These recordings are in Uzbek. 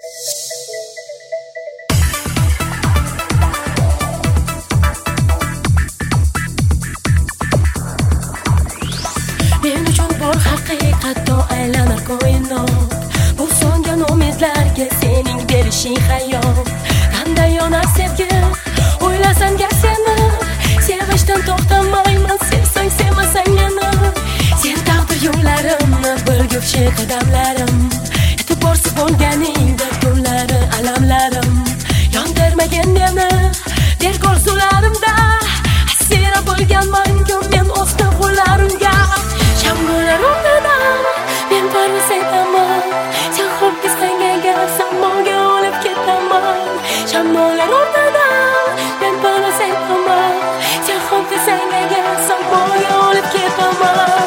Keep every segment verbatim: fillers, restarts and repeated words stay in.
Men uchun bor haqiqatda aylanar koinot. Bu so'ngan umidlarga sening berishing hayot. Qanday yonar sevgi, o'ylasam gar seni. Sevishdan to'xtamayman, sevsang sevmasang meni. Sen taqdir yo'llarimni, bir gupshi qadamlarim. E'tiborsiz bo'lganingda kunlari alamlarim. Yondirmagin meni, berk orzularimda. Asira bo'lganman men o'zga qo'llarimga. Shamlar o'rnidan men parvoz etaman. Sen ho'kiz qangaga samoga olib ketaman. Shamlar o'rnidan men parvoz etaman. Sen ho'kiz qangaga samoga olib ketaman.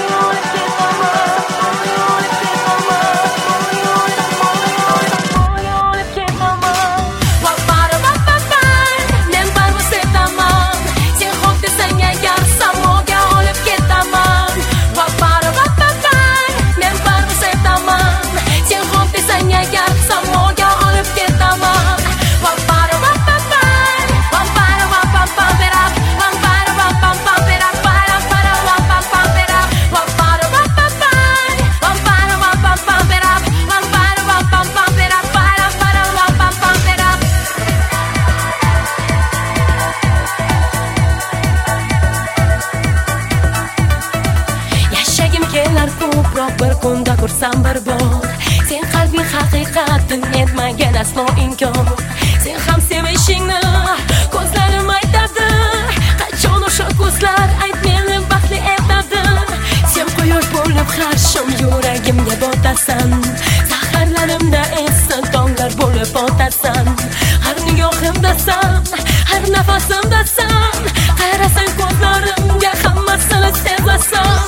Bir kunda kursam bir bor. Sen qalbing haqiqatni etmagan aslo inkor. Sen ham sevishingni ko'zlarim aytadi. Qachon o'sha ko'zlar ayt meni baxtli etadi. Sen quyosh bo'lib har shom yuragimga botasan. Saharlarimda esa tonglar bo'lib otasan. Har nigohimdasan, har nafasimdasan. Qarasang ko'zlarimga hammasini sezasan.